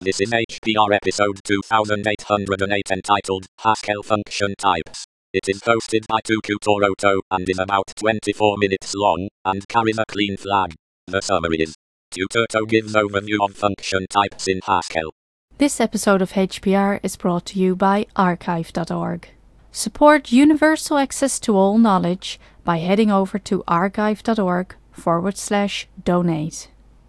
This is HPR episode 2808 entitled Haskell Function Types. It is hosted by Tukutoroto and is about 24 minutes long and carries a clean flag. The summary is: Tutorto gives overview of function types in Haskell. This episode of HPR is brought to you by archive.org. Support universal access to all knowledge by heading over to archive.org/donate.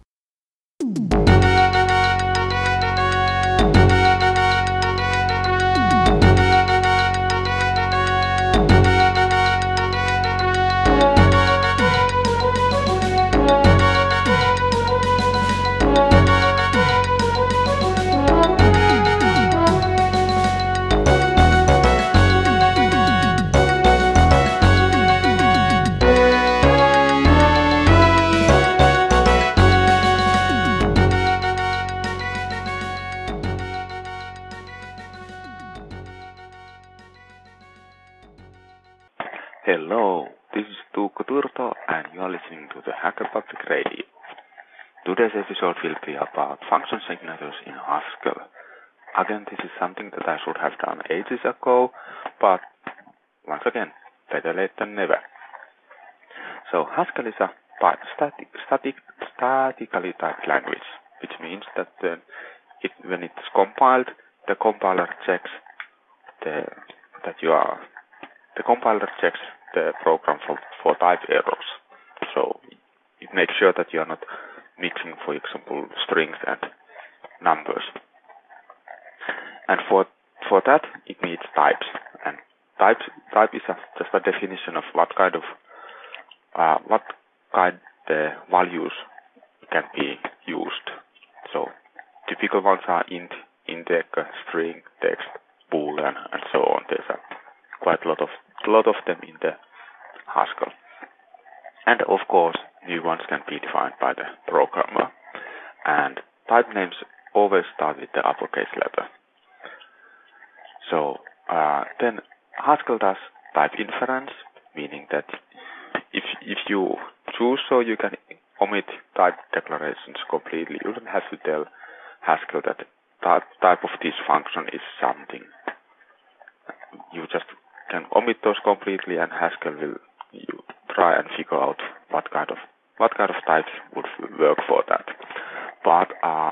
Hello, this is Tuukka Turto and you are listening to the Hacker Public Radio. Today's episode will be about function signatures in Haskell. Again, this is something that I should have done ages ago, but once again, better late than never. So Haskell is a statically typed language, which means that when it's compiled, the compiler checks the compiler checks the program for type errors. So it makes sure that you are not mixing, for example, strings and numbers. And for that, it needs types. And type is just a definition of what kind the values can be used. So typical ones are int, integer, string, text, boolean, and so on. There's quite a lot of them in the Haskell. And of course, new ones can be defined by the programmer. And type names always start with the uppercase letter. So then Haskell does type inference, meaning that if you choose so, you can omit type declarations completely. You don't have to tell Haskell that type of this function is something. You just can omit those completely, and Haskell will try and figure out what kind of types would work for that. But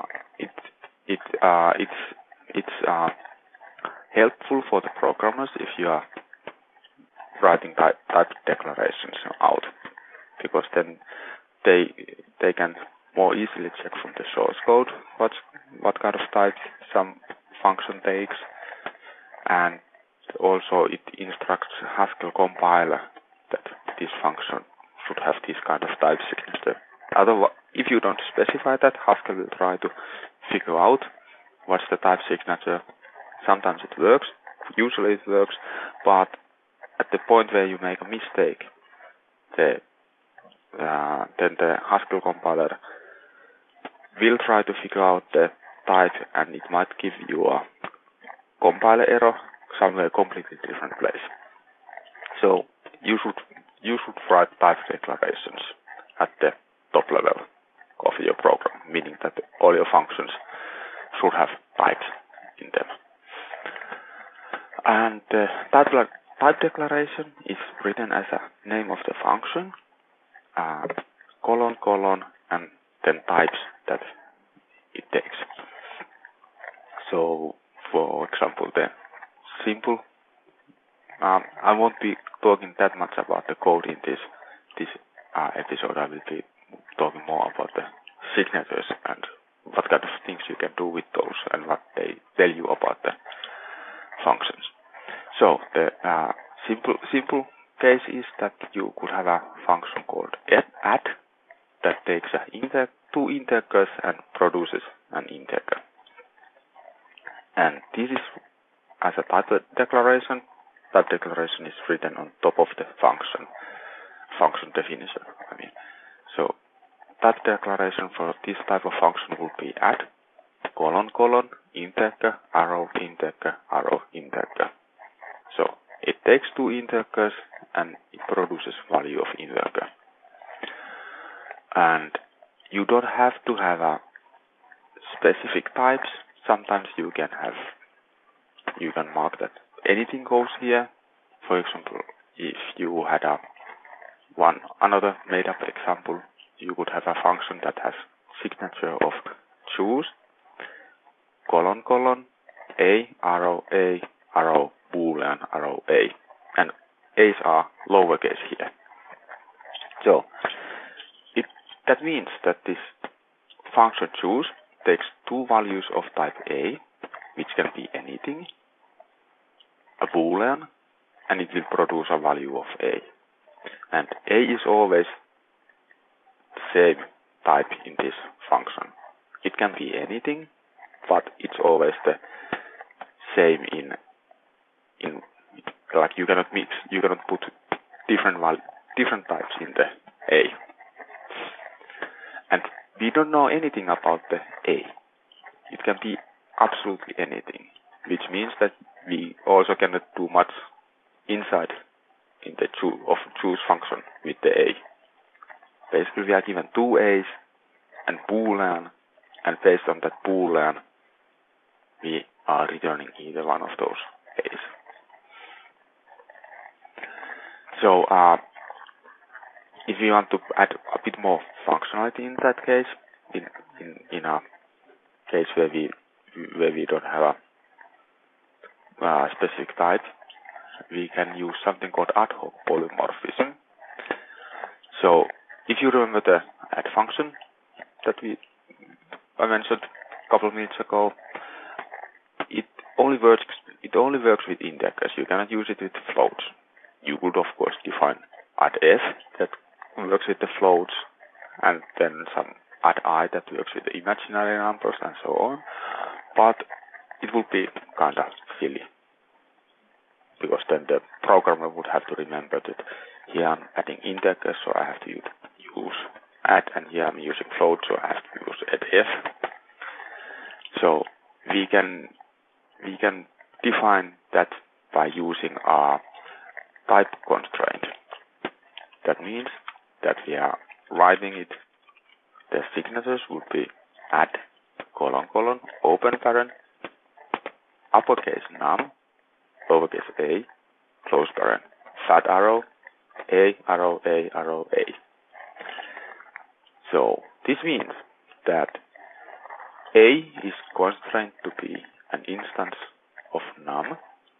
it's helpful for the programmers if you are writing type declarations out, because then they can more easily check from the source code what kind of types some function takes, and also it instructs Haskell compiler that this function should have this kind of type signature. Otherwise, if you don't specify that, Haskell will try to figure out what's the type signature. Sometimes it works, usually it works, but at the point where you make a mistake, then the Haskell compiler will try to figure out the type, and it might give you a compiler error somewhere completely different place. So you should write type declarations at the top level of your program, meaning that all your functions should have types in them. And the type declaration is written as a name of the function, colon, and then types that it takes. So, for example, the simple. I won't be talking that much about the code in this episode. I will be talking more about the signatures and what kind of things you can do with those and what they tell you about the functions. So the simple case is that you could have a function called add that takes two integers and produces an integer. And this is as a type declaration. Type declaration is written on top of the function definition. So type declaration for this type of function would be add colon integer arrow integer. So it takes two integers and it produces value of integer. And you don't have to have a specific types. sometimes you can mark that anything goes here. For example, if you had another made up example, you could have a function that has signature of choose colon a arrow boolean arrow a, and a's are lowercase here. So that means that this function choose takes two values of type a, which can be anything, a boolean, and it will produce a value of a. And a is always the same type in this function. It can be anything, but it's always the same in like you cannot mix, you cannot put different types in the a. And we don't know anything about the a. It can be absolutely anything, which means that we also cannot do much inside in the choose function with the a. Basically, we are given two a's and boolean, and based on that boolean, we are returning either one of those a's. So, if we want to add a bit more functionality in that case, in a case where we don't have a specific type, we can use something called ad hoc polymorphism. So, if you remember the add function that I mentioned a couple of minutes ago, it only works with indexes. You cannot use it with floats. You could of course define add f that works with the floats, and then some add I that works with the imaginary numbers and so on. But it would be kind of silly, because then the programmer would have to remember that here I'm adding indexes, so I have to use add, and here I'm using float, so I have to use add f. So we can define that by using a type constraint. That means that we are writing it. The signatures would be add colon open parent uppercase num lowercase a close parent fat arrow a arrow a arrow a. So this means that a is constrained to be an instance of num,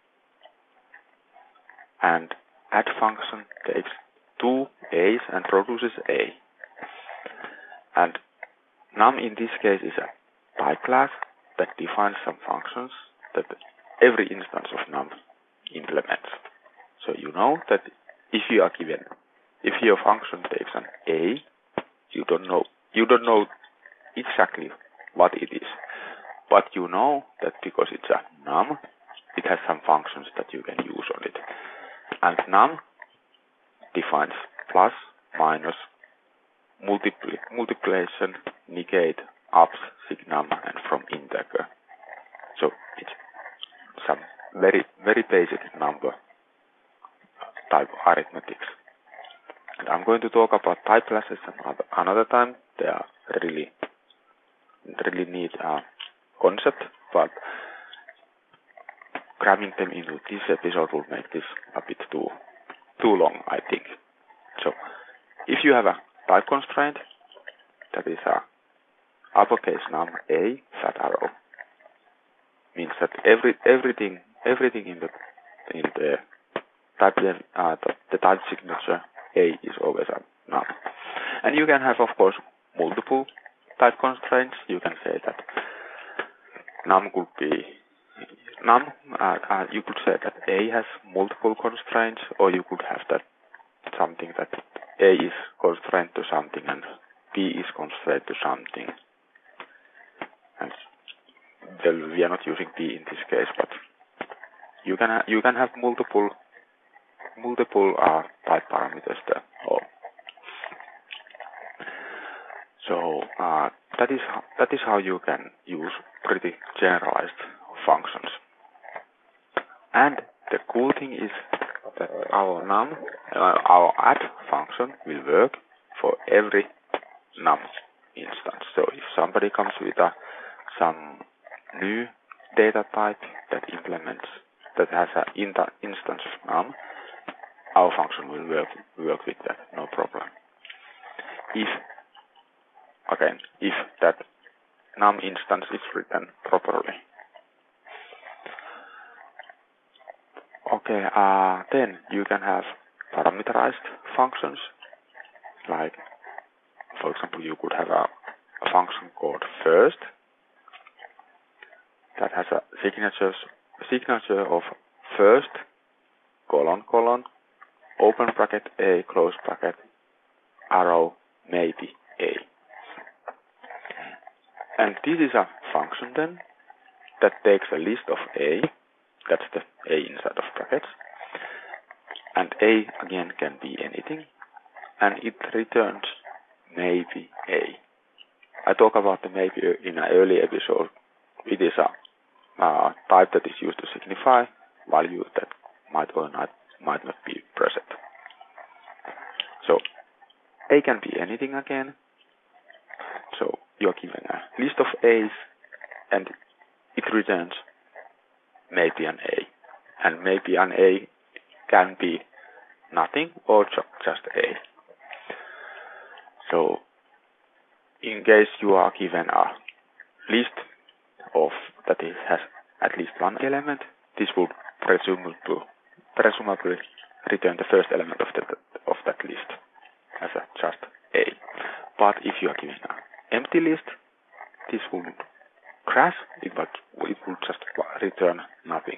and add function takes two a's and produces a. And num in this case is a type class that defines some functions that every instance of num implements. So you know that if your function takes an a, you don't know exactly what it is, but you know that because it's a num, it has some functions that you can use on it. And num defines plus, minus, multiplication, negate, ups, signum, and from integer. So it's some very, very basic number type arithmetics. And I'm going to talk about type classes another time. They are really neat concept, but cramming them into this episode will make this a bit too long, I think. So, if you have a type constraint, that is a uppercase num a fat arrow, means that everything in the type the type signature a is always a num. And you can have, of course, multiple type constraints. You can say that num could be you could say that a has multiple constraints, or you could have that something that a is constrained to something and b is constrained to something. And well, we are not using b in this case, but you can have multiple type parameters there. So that is how you can use pretty generalized functions. And the cool thing is that our add function will work for every num instance. So if somebody comes with some new data type that has an instance of num, our function will work with that, no problem. If that num instance is written properly. Okay, then you can have parameterized functions, like, for example, you could have a function called first that has a signature of first, colon, open bracket A, close bracket, arrow, maybe A. And this is a function then that takes a list of A, that's the A inside of brackets, and A again can be anything, and it returns maybe A. I talked about the maybe in an early episode. It is a type that is used to signify values that might or might not be present. So A can be anything again. So you're given a list of A's and it returns maybe an A. And maybe an A can be nothing or just A. So in case you are given a list of that it has at least one element, this would presumably return the first element of that list as just A. But if you are given an empty list, this would crash. It would just return nothing.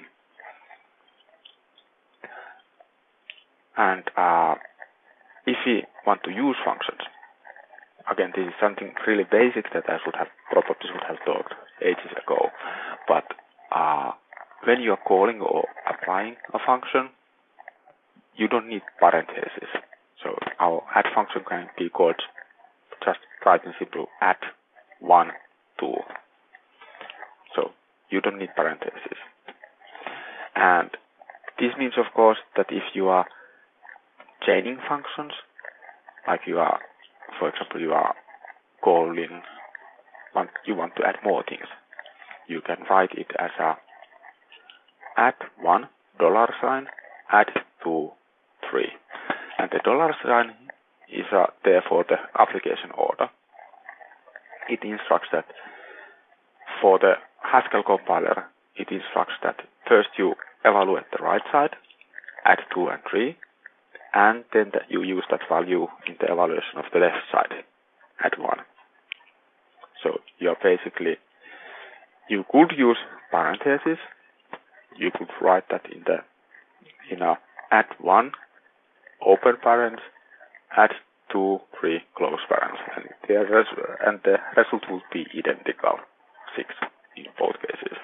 And if we want to use functions, again, this is something really basic that I probably should have talked ages ago. But when you are calling or applying a function, you don't need parentheses. So our add function can be called just right and simple add 1, 2. So you don't need parentheses. And this means, of course, that if you are chaining functions, like you are, for example, you are calling, you want to add more things, you can write it as a add $1, add 2, 3. And the $sign is there for the application order. It instructs that for the Haskell compiler, it instructs that first you evaluate the right side, add 2 and 3, and then you use that value in the evaluation of the left side, add 1. So you're basically, you could use parentheses, you could write that in a add 1, open parents, add 2, 3, close parents, and the result would be identical, 6 in both cases.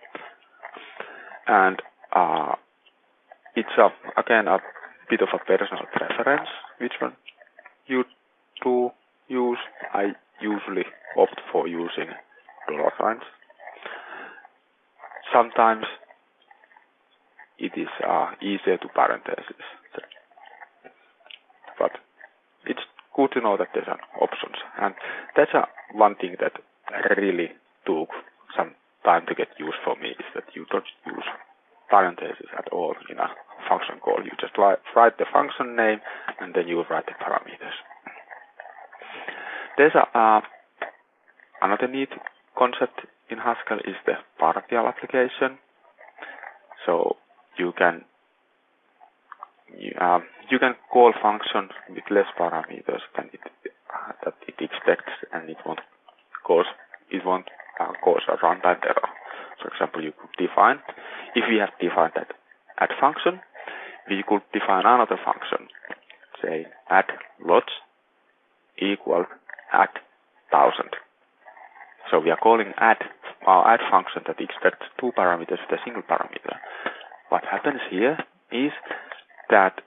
And it's again a bit of a personal preference which one you do use. I usually opt for using $signs. Sometimes it is easier to parentheses, but it's good to know that there's an options, and that's one thing that really took some time to get used for me, is that you don't use parentheses at all in a function call. You just write the function name and then you write the parameters. There's another neat concept in Haskell is the partial application. So you can call function with less parameters than that it expects, and it won't cause a runtime error. For example, you could define, if we have defined that add function, we could define another function, say add lots equal add 1000. So we are calling our add function that expects 2 parameters with a single parameter. What happens here is that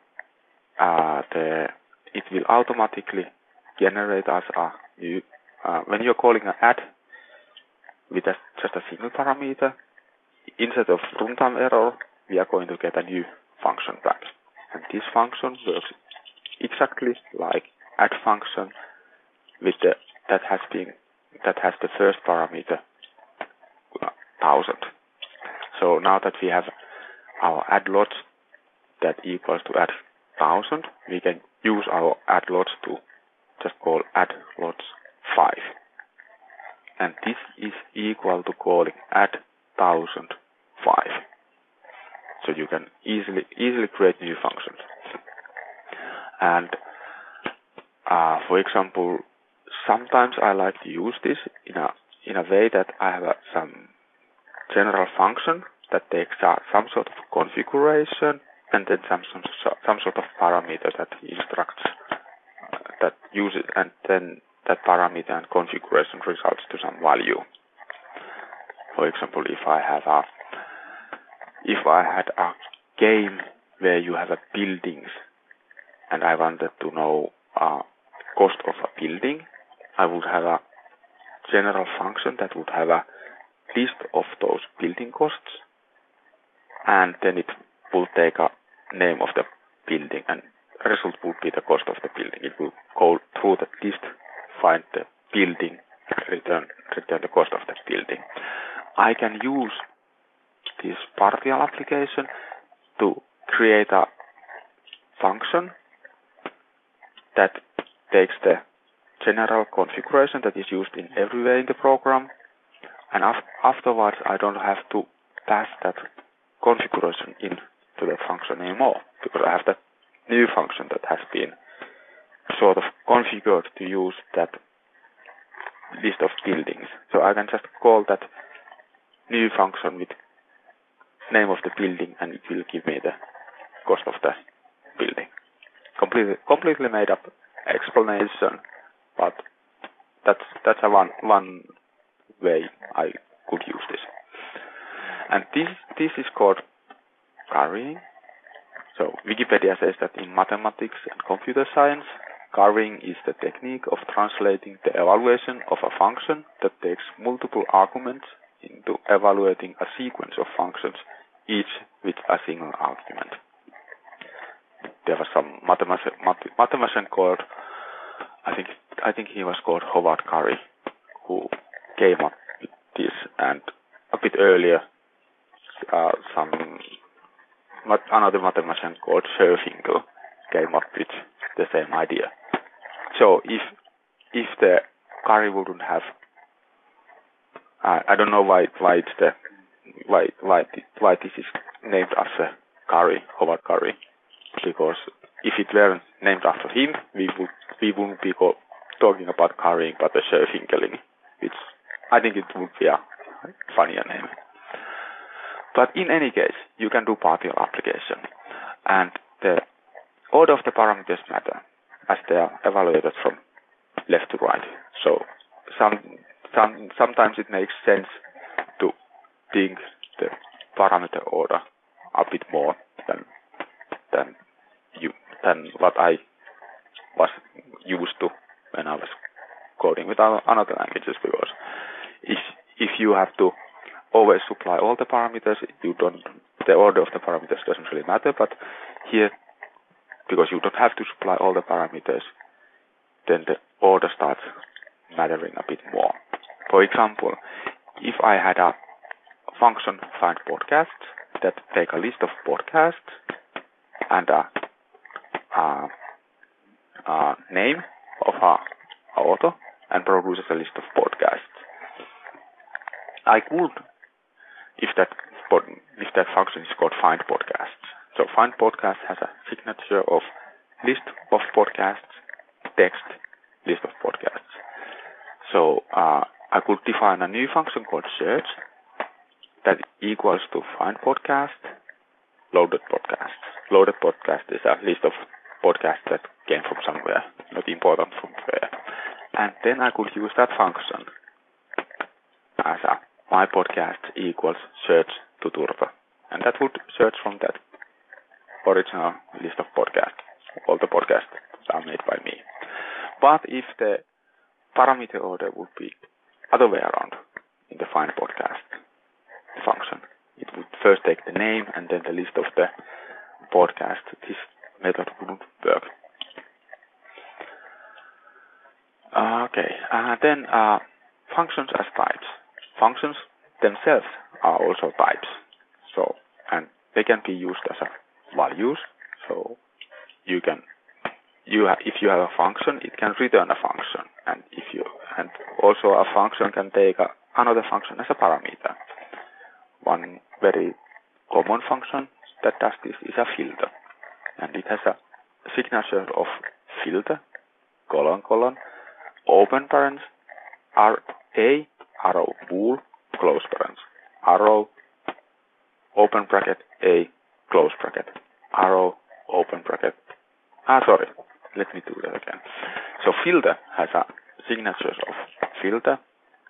it will automatically generate us a new, when you're calling an add with just a single parameter, instead of runtime error, we are going to get a new function back. And this function works exactly like add function that has the first parameter 1000. So now that we have our add lots that equals to add 1000, we can use our add lots to just call add lots 5. And this is equal to calling add 1005. So you can easily create new functions. And for example, sometimes I like to use this in a way that I have some general function that takes some sort of configuration and then some sort of parameter that instructs that uses, and then that parameter and configuration results to some value. For example, if I had a game where you have buildings and I wanted to know cost of a building, I would have a general function that would have a list of those building costs, and then it will take a name of the building, and the result would be the cost of the building. It will go through the list, find the building, return the cost of the building. I can use this partial application to create a function that takes the general configuration that is used in everywhere in the program, and afterwards I don't have to pass that configuration into the function anymore, because I have that new function that has been sort of configured to use that list of buildings. So I can just call that new function with name of the building, and it will give me the cost of the building. Completely made up explanation, but that's a one way I could use this. And this is called carrying. So Wikipedia says that in mathematics and computer science, carrying is the technique of translating the evaluation of a function that takes multiple arguments into evaluating a sequence of functions, each with a single argument. There was some mathematician called, I think he was called Howard Carey, who came up with this, and a bit earlier another mathematician called Schoenfinkel came up with the same idea. So if the Carey wouldn't have, I don't know why this is named after Carey, Howard Carey, because if it weren't named after him, we wouldn't be talking about carrying, but the Schoenfinkeling, which I think it would be a funnier name. But in any case, you can do partial application, and the order of the parameters matter as they are evaluated from left to right. So sometimes it makes sense to think the parameter order a bit more than what I was used to when I was coding with other languages, because if you have to always supply all the parameters, the order of the parameters doesn't really matter, but here, because you don't have to supply all the parameters, then the order starts mattering a bit more. For example, if I had a function find podcasts that take a list of podcasts and a name of a author and produces a list of podcasts, I could, if that function is called find podcasts. So find podcast has a signature of list of podcasts, text, list of podcasts. So I could define a new function called search that equals to find podcast, loaded podcasts. Loaded podcast is a list of podcasts that came from somewhere, not important from where. And then I could use that function as a my podcast equals search to Turpa. And that would search from that original list of podcasts. All the podcasts are made by me. But if the parameter order would be other way around in the find podcast function, it would first take the name and then the list of the podcast. This method wouldn't work. Okay, then functions as types. Functions themselves are also types. So, and they can be used as a values. So you can, if you have a function, it can return a function, and also a function can take another function as a parameter. One very common function that does this is a filter, and it has a signature of filter, : open parens, a, arrow, bool, close parens, arrow, open bracket, a, close bracket, arrow, open bracket. Let me do that again. So filter has a signatures of filter, :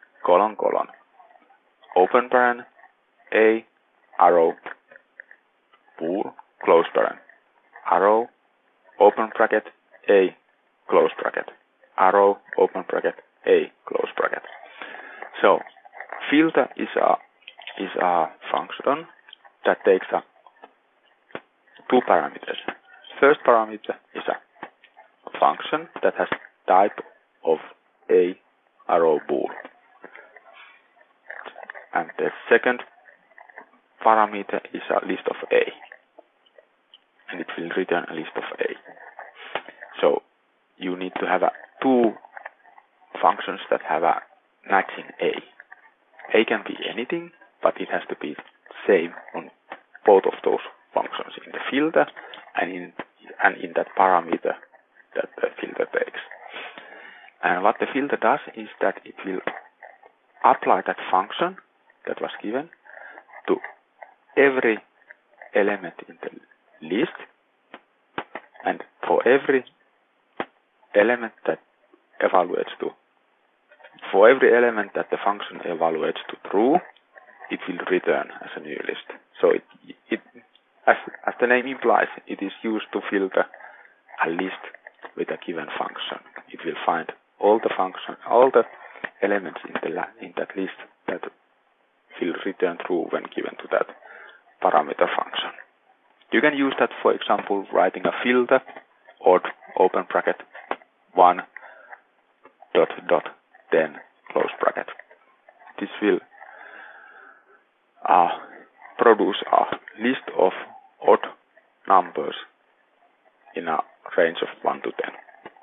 open paren, a, arrow, bool, close paren, arrow, open bracket, a, close bracket, arrow, open bracket, a, close bracket. So filter is a function that takes two parameters. First parameter is a function that has type of a, arrow, bool, and the second parameter is a list of a, and it will return a list of a. So you need to have two functions that have a matching a. A can be anything, but it has to be same on both of those functions, in the filter and in that parameter that the filter takes. And what the filter does is that it will apply that function that was given to every element in the list, and for every element that the function evaluates to true, it will return as a new list. So as the name implies, it is used to filter a list with a given function. It will find all the elements in that list that will return true when given to that parameter function. You can use that, for example, writing a filter, odd, open bracket, 1, ... then close bracket. This will produce a list of odd numbers in a range of 1 to 10.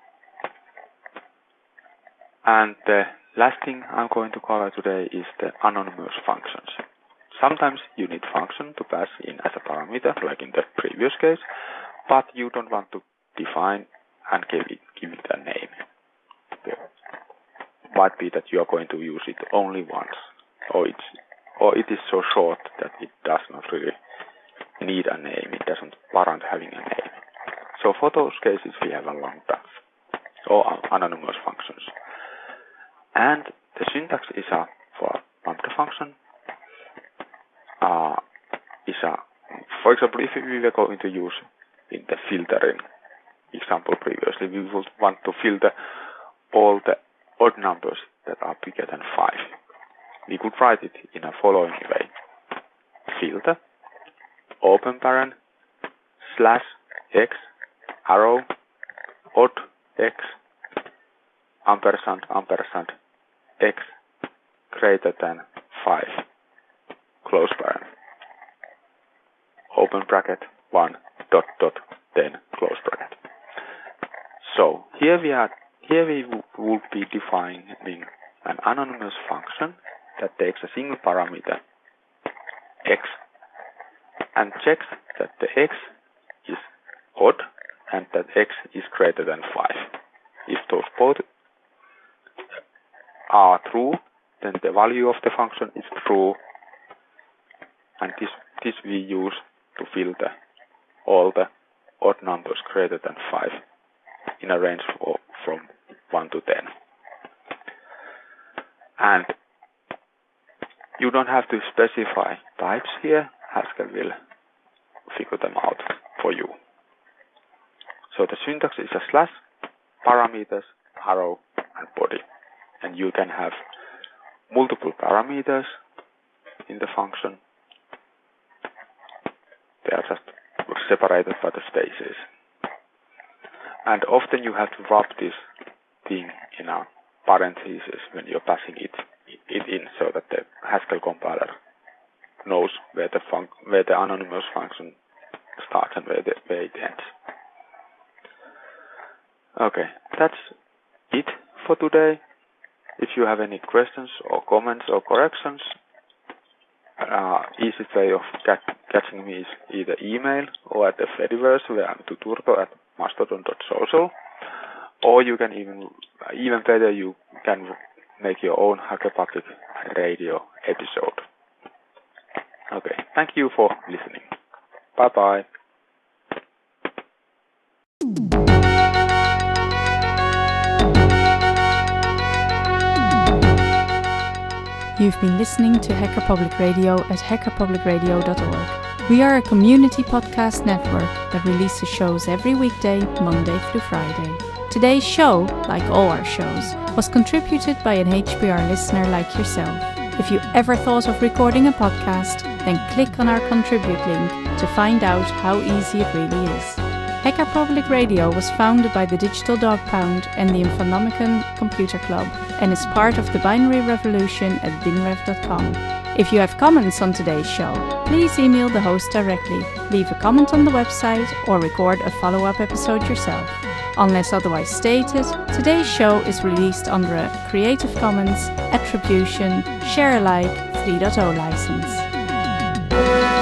And the last thing I'm going to cover today is the anonymous functions. Sometimes you need function to pass in as a parameter, like in the previous case, but you don't want to define and give it a name. It might be that you are going to use it only once, or it is so short that it does not really need a name. It doesn't warrant having a name. So for those cases, we have a long tag or anonymous functions. And the syntax is for lambda function. For example, if we were going to use in the filtering example previously, we would want to filter all the odd numbers that are bigger than 5. We could write it in a following way: filter, open paren, /x, arrow, odd x, ampersand, x greater than 5, close paren, open bracket, 1, ... then close bracket. So here we would be defining an anonymous function that takes a single parameter x and checks that the x is odd and that x is greater than 5. If those both are true, then the value of the function is true, and this we use to filter all the odd numbers greater than 5 in a range from 1 to 10. And you don't have to specify types here. Haskell will figure them out for you. So the syntax is a / parameters, arrow, and body. And you can have multiple parameters in the function. They are just separated by the spaces. And often you have to wrap this thing in a parenthesis when you're passing it in, so that the Haskell compiler knows where the anonymous function starts and where it ends. Okay, that's it for today. If you have any questions or comments or corrections, easiest way of catching me is either email or at the Fediverse, where I'm tuturto@mastodon.social, or you can even better, you can make your own Hacker Public Radio episode. Okay, thank you for listening. Bye bye. You've been listening to Hacker Public Radio at hackerpublicradio.org. We are a community podcast network that releases shows every weekday, Monday through Friday. Today's show, like all our shows, was contributed by an HPR listener like yourself. If you ever thought of recording a podcast, then click on our contribute link to find out how easy it really is. Hacker Public Radio was founded by the Digital Dog Pound and the Infonomicon Computer Club and is part of the binary revolution at binrev.com. If you have comments on today's show, please email the host directly, leave a comment on the website, or record a follow-up episode yourself. Unless otherwise stated, today's show is released under a Creative Commons Attribution Share Alike 3.0 license.